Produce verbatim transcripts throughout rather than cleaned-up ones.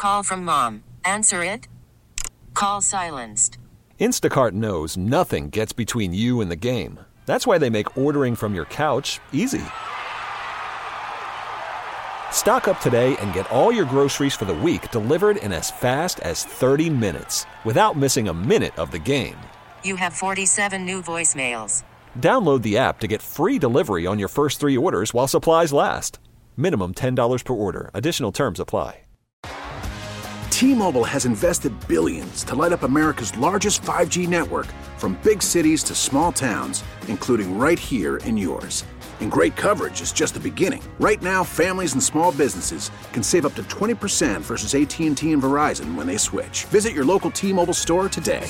call from mom. Answer it. Call silenced. Instacart knows nothing gets between you and the game. That's why they make ordering from your couch easy. Stock up today and get all your groceries for the week delivered in as fast as thirty minutes without missing a minute of the game. You have forty-seven new voicemails. Download the app to get free delivery on your first three orders while supplies last. Minimum ten dollars per order. Additional terms apply. T-Mobile has invested billions to light up America's largest five G network, from big cities to small towns, including right here in yours. And great coverage is just the beginning. Right now, families and small businesses can save up to twenty percent versus A T and T and Verizon when they switch. Visit your local T-Mobile store today.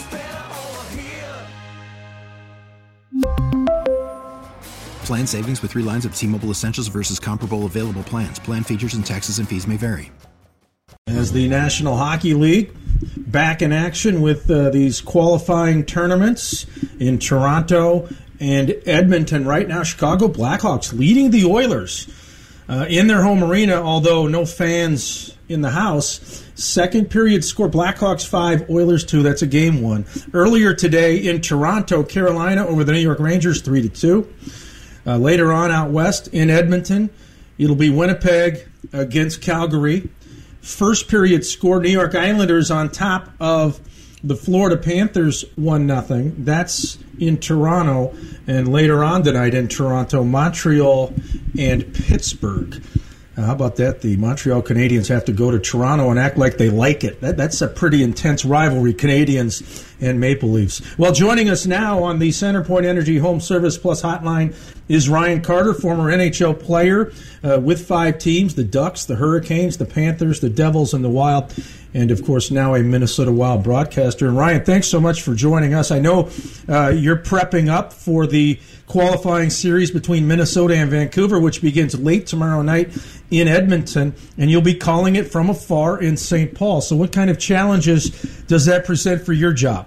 Plan savings with three lines of T-Mobile Essentials versus comparable available plans. Plan features and taxes and fees may vary. As the National Hockey League back in action with uh, these qualifying tournaments in Toronto and Edmonton right now, Chicago Blackhawks leading the Oilers uh, in their home arena, although no fans in the house. Second period score, Blackhawks five, Oilers two. That's a game one. Earlier today in Toronto, Carolina over the New York Rangers three to two. Uh, later on out west in Edmonton, it'll be Winnipeg against Calgary. First period score, New York Islanders on top of the Florida Panthers one nothing. That's in Toronto. And later on tonight in Toronto, Montreal and Pittsburgh. Uh, how about that? The Montreal Canadiens have to go to Toronto and act like they like it. That, that's a pretty intense rivalry, Canadiens and Maple Leafs. Well, joining us now on the CenterPoint Energy Home Service Plus hotline is Ryan Carter, former N H L player uh, with five teams, the Ducks, the Hurricanes, the Panthers, the Devils, and the Wild, and, of course, now a Minnesota Wild broadcaster. And, Ryan, thanks so much for joining us. I know uh, you're prepping up for the qualifying series between Minnesota and Vancouver, which begins late tomorrow night in Edmonton, and you'll be calling it from afar in Saint Paul. So what kind of challenges does that present for your job?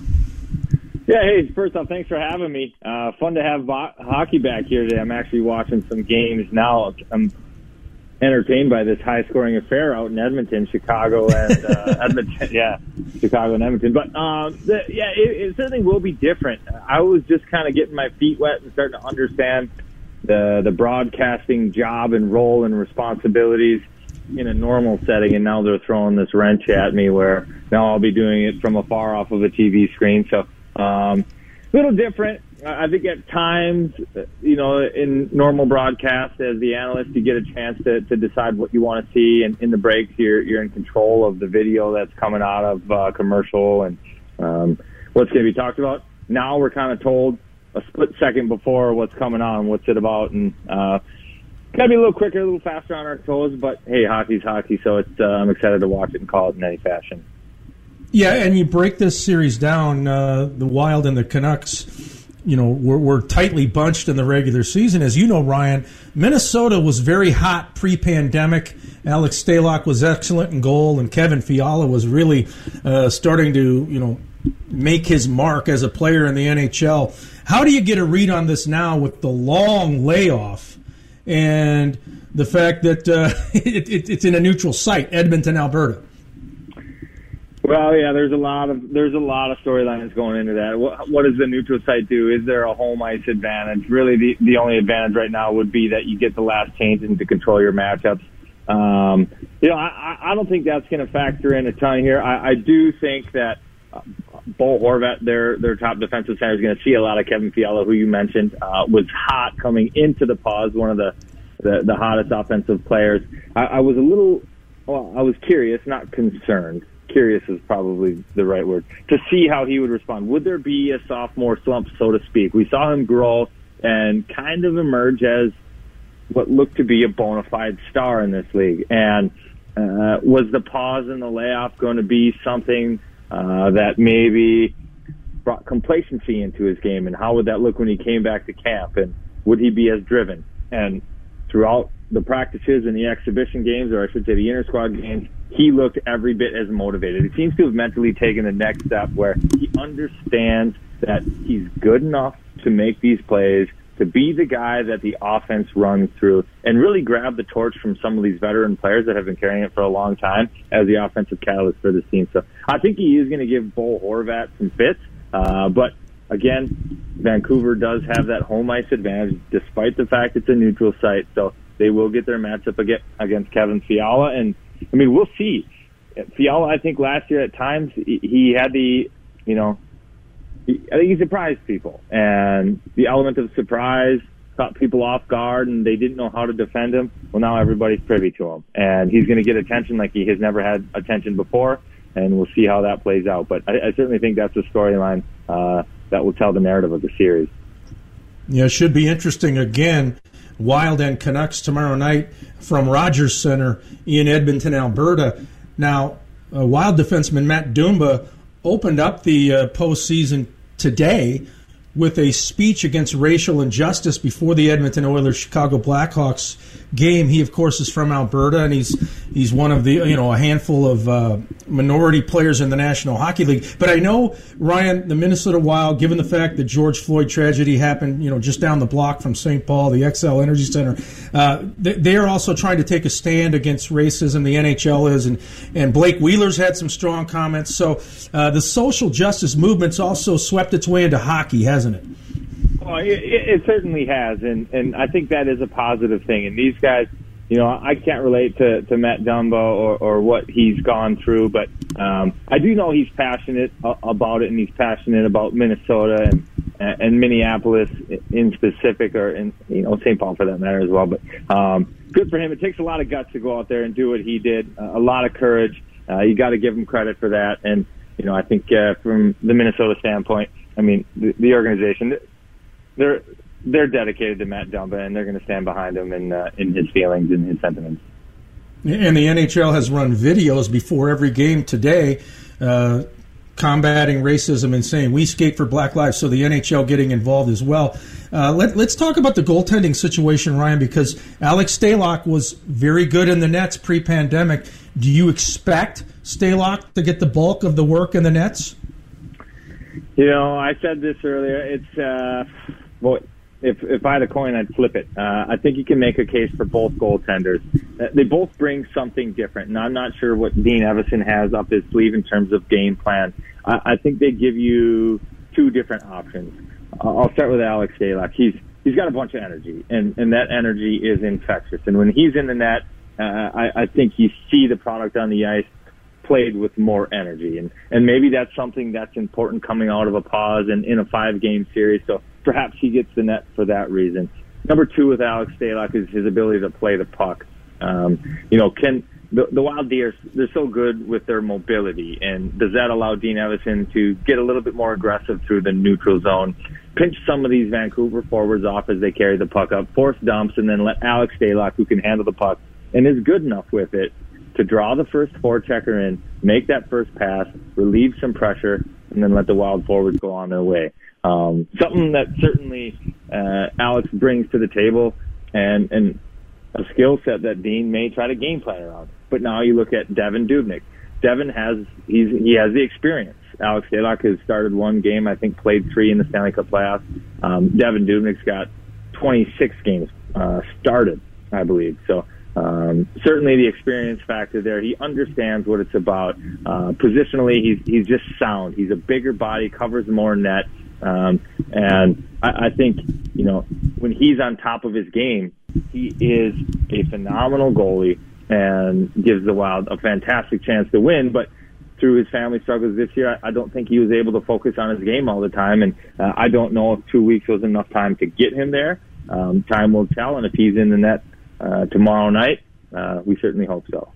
Yeah, hey, first off, thanks for having me. Uh, fun to have bo- hockey back here today. I'm actually watching some games now. I'm entertained by this high-scoring affair out in Edmonton, Chicago, and uh, Edmonton. Yeah, Chicago and Edmonton. But um, the, yeah, it, it certainly will be different. I was just kind of getting my feet wet and starting to understand the the broadcasting job and role and responsibilities in a normal setting, and now they're throwing this wrench at me where now I'll be doing it from afar off of a T V screen. So um, a little different. I think at times, you know, in normal broadcast, as the analyst, you get a chance to, to decide what you want to see. And in the breaks, you're you're in control of the video that's coming out of uh, commercial and um, what's going to be talked about. Now we're kind of told a split second before what's coming on, what's it about, and uh, got to be a little quicker, a little faster on our toes. But hey, hockey's hockey, so it's uh, I'm excited to watch it and call it in any fashion. Yeah, and you break this series down, uh, the Wild and the Canucks, you know, were, were tightly bunched in the regular season. As you know, Ryan, Minnesota was very hot pre-pandemic. Alex Stalock was excellent in goal, and Kevin Fiala was really uh, starting to, you know, make his mark as a player in the N H L. How do you get a read on this now with the long layoff and the fact that uh, it, it, it's in a neutral site, Edmonton, Alberta? Well, yeah, there's a lot of there's a lot of storylines going into that. What, what does the neutral site do? Is there a home ice advantage? Really, the the only advantage right now would be that you get the last change and to control your matchups. Um, you know, I, I don't think that's going to factor in a ton here. I, I do think that uh, Bo Horvat, their their top defensive center, is going to see a lot of Kevin Fiala, who you mentioned uh, was hot coming into the pause, one of the the, the hottest offensive players. I, I was a little, well, I was curious, not concerned. Curious is probably the right word, to see how he would respond. Would there be a sophomore slump, so to speak? We saw him grow and kind of emerge as what looked to be a bona fide star in this league. And uh, was the pause and the layoff going to be something uh, that maybe brought complacency into his game? And how would that look when he came back to camp? And would he be as driven? And throughout the practices and the exhibition games, or I should say the inter-squad games, he looked every bit as motivated. He seems to have mentally taken the next step where he understands that he's good enough to make these plays, to be the guy that the offense runs through and really grab the torch from some of these veteran players that have been carrying it for a long time as the offensive catalyst for this team. So I think he is going to give Bo Horvat some fits. Uh, but again, Vancouver does have that home ice advantage despite the fact it's a neutral site. So they will get their matchup against Kevin Fiala. And I mean, we'll see. Fiala, I think last year at times he had the, you know, I think he surprised people, and the element of surprise caught people off guard, and they didn't know how to defend him. Well, now everybody's privy to him, and he's going to get attention like he has never had attention before, and we'll see how that plays out. But I, I certainly think that's a storyline uh, that will tell the narrative of the series. Yeah, it should be interesting again. Wild and Canucks tomorrow night from Rogers Center in Edmonton, Alberta. Now, uh, Wild defenseman Matt Dumba opened up the uh, postseason today with a speech against racial injustice before the Edmonton Oilers Chicago Blackhawks game. He, of course, is from Alberta, and he's he's one of the you know a handful of uh, minority players in the National Hockey League. But I know, Ryan, the Minnesota Wild, given the fact that George Floyd tragedy happened, you know, just down the block from Saint Paul, the X L Energy Center, uh, they are also trying to take a stand against racism. The N H L is, and and Blake Wheeler's had some strong comments. So uh, the social justice movement's also swept its way into hockey, hasn't it? Well, it, it certainly has, and, and I think that is a positive thing. And these guys, you know, I can't relate to, to Matt Dumba or, or what he's gone through, but um, I do know he's passionate about it, and he's passionate about Minnesota and and Minneapolis in specific, or in you know Saint Paul for that matter as well. But um, good for him. It takes a lot of guts to go out there and do what he did. Uh, a lot of courage. Uh, you got to give him credit for that. And you know, I think uh, from the Minnesota standpoint, I mean, the, the organization, they're they're dedicated to Matt Dumba, and they're going to stand behind him in uh, in his feelings and his sentiments. And the N H L has run videos before every game today, uh, combating racism and saying we skate for Black lives. So the N H L getting involved as well. Uh, let, let's talk about the goaltending situation, Ryan, because Alex Stalock was very good in the nets pre-pandemic. Do you expect Stalock to get the bulk of the work in the nets? You know, I said this earlier. It's uh, well, if if I had a coin, I'd flip it. Uh, I think you can make a case for both goaltenders. Uh, they both bring something different, and I'm not sure what Dean Evason has up his sleeve in terms of game plan. I, I think they give you two different options. Uh, I'll start with Alex Stalock. He's he's got a bunch of energy, and and that energy is infectious. And when he's in the net, uh, I, I think you see the product on the ice played with more energy, and and maybe that's something that's important coming out of a pause and in a five game series. So perhaps he gets the net for that reason. Number two with Alex Stalock is his ability to play the puck. Um, you know, can the, the Wild Deer, they're so good with their mobility, and does that allow Dean Evason to get a little bit more aggressive through the neutral zone, pinch some of these Vancouver forwards off as they carry the puck up, force dumps, and then let Alex Stalock, who can handle the puck and is good enough with it, to draw the first forechecker in, make that first pass, relieve some pressure, and then let the Wild forwards go on their way. Um, something that certainly uh, Alex brings to the table, and, and a skill set that Dean may try to game plan around. But now you look at Devin Dubnyk. Devin has he's he has the experience. Alex Stalock has started one game, I think played three in the Stanley Cup playoffs. Um, Devin Dubnyk's got twenty-six games uh, started, I believe. So um, certainly the experience factor there. He understands what it's about. Uh, positionally, he's he's just sound. He's a bigger body, covers more net. Um, and I, I think, you know, when he's on top of his game, he is a phenomenal goalie and gives the Wild a fantastic chance to win. But through his family struggles this year, I, I don't think he was able to focus on his game all the time. And uh, I don't know if two weeks was enough time to get him there. Um, time will tell. And if he's in the net uh, tomorrow night, uh, we certainly hope so.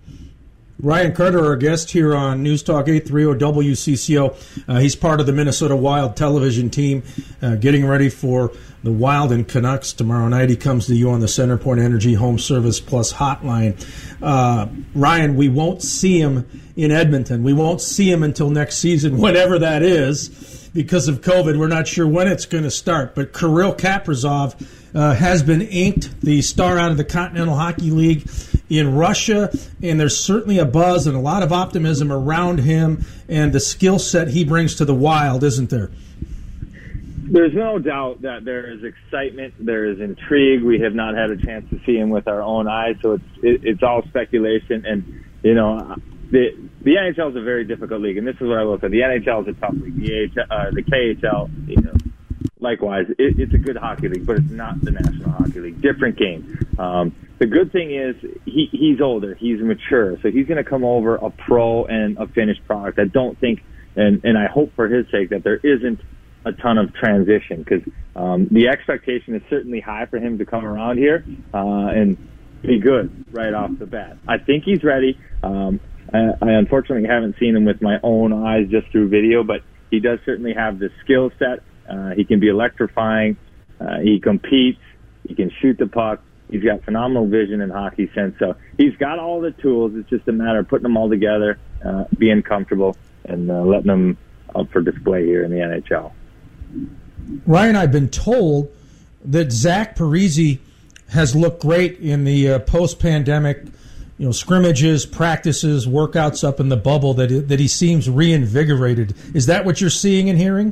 Ryan Carter, our guest here on News Talk eight thirty W C C O. Uh, he's part of the Minnesota Wild television team, uh, getting ready for the Wild and Canucks tomorrow night. He comes to you on the CenterPoint Energy Home Service Plus hotline. Uh, Ryan, we won't see him in Edmonton. We won't see him until next season, whenever that is, because of COVID. We're not sure when it's going to start. But Kirill Kaprizov uh, has been inked, the star out of the Continental Hockey League in Russia, and there's certainly a buzz and a lot of optimism around him and the skill set he brings to the Wild, isn't there? There's no doubt that there is excitement, there is intrigue. We have not had a chance to see him with our own eyes, so it's it, it's all speculation. And you know, the the N H L is a very difficult league, and this is what I will say: the N H L is a tough league. The, A H L, uh, the K H L, you know, likewise, it, it's a good hockey league, but it's not the National Hockey League. Different game. Um, the good thing is he he's older, he's mature, so he's going to come over a pro and a finished product. I don't think, and and I hope for his sake that there isn't a ton of transition, because um, the expectation is certainly high for him to come around here uh, and be good right off the bat. I think he's ready. Um, I, I unfortunately haven't seen him with my own eyes, just through video, but he does certainly have the skill set. Uh, he can be electrifying. Uh, he competes. He can shoot the puck. He's got phenomenal vision and hockey sense. So he's got all the tools. It's just a matter of putting them all together, uh, being comfortable, and uh, letting them up for display here in the N H L. Ryan, I've been told that Zach Parise has looked great in the uh, post-pandemic, you know, scrimmages, practices, workouts up in the bubble. That it, that he seems reinvigorated. Is that what you're seeing and hearing?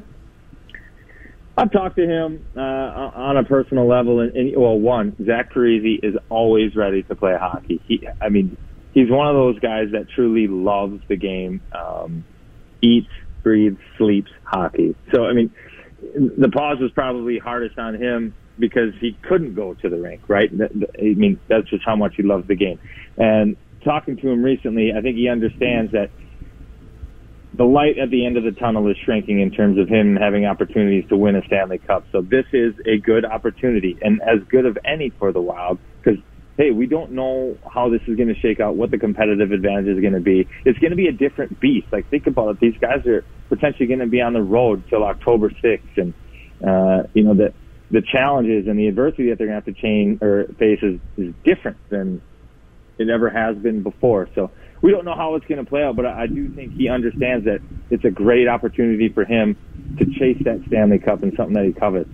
I've talked to him uh, on a personal level, and, and well, one, Zach Parise is always ready to play hockey. He, I mean, he's one of those guys that truly loves the game, um, eats, breathes, sleeps hockey. So, I mean, the pause was probably hardest on him because he couldn't go to the rink, right? I mean, that's just how much he loves the game. And talking to him recently, I think he understands that the light at the end of the tunnel is shrinking in terms of him having opportunities to win a Stanley Cup. So this is a good opportunity, and as good of any for the Wild, because, hey, we don't know how this is going to shake out, what the competitive advantage is going to be. It's going to be a different beast. Like, think about it. These guys are potentially going to be on the road till October sixth, and, uh, you know, the, the challenges and the adversity that they're going to have to change or face is, is different than it ever has been before. So we don't know how it's going to play out, but I do think he understands that it's a great opportunity for him to chase that Stanley Cup and something that he covets.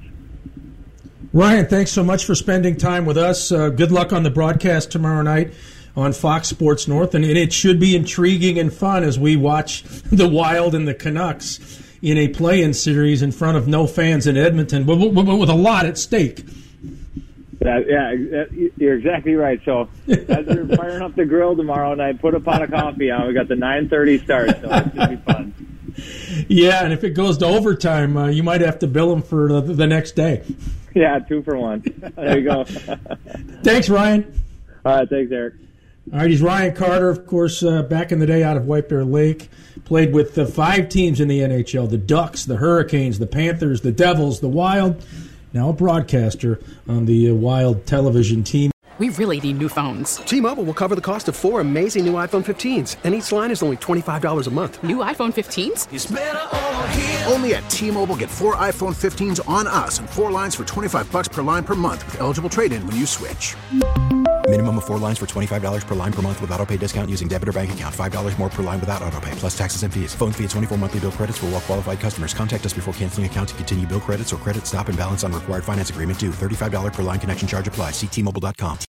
Ryan, thanks so much for spending time with us. Uh, good luck on the broadcast tomorrow night on Fox Sports North, and it should be intriguing and fun as we watch the Wild and the Canucks in a play-in series in front of no fans in Edmonton, with, with, with a lot at stake. Uh, yeah, you're exactly right. So as we're firing up the grill tomorrow night, put a pot of coffee on. We got the nine thirty start, so it should be fun. Yeah, and if it goes to overtime, uh, you might have to bill them for the, the next day. Yeah, two for one. There you go. Thanks, Ryan. All right, thanks, Eric. All right, he's Ryan Carter, of course, uh, back in the day out of White Bear Lake. Played with uh, five teams in the N H L, the Ducks, the Hurricanes, the Panthers, the Devils, the Wild. Now a broadcaster on the uh, Wild television team. We really need new phones. T-Mobile will cover the cost of four amazing new iPhone fifteens, and each line is only twenty-five dollars a month. New iPhone fifteens? It's better over here. Only at T-Mobile, get four iPhone fifteens on us and four lines for twenty-five bucks per line per month with eligible trade-in when you switch. Minimum of four lines for twenty-five dollars per line per month with autopay discount using debit or bank account. five dollars more per line without autopay, plus taxes and fees. Phone fee at twenty-four monthly bill credits for well-qualified customers. Contact us before canceling account to continue bill credits or credit stop and balance on required finance agreement due. thirty-five dollars per line connection charge applies. See T Mobile dot com.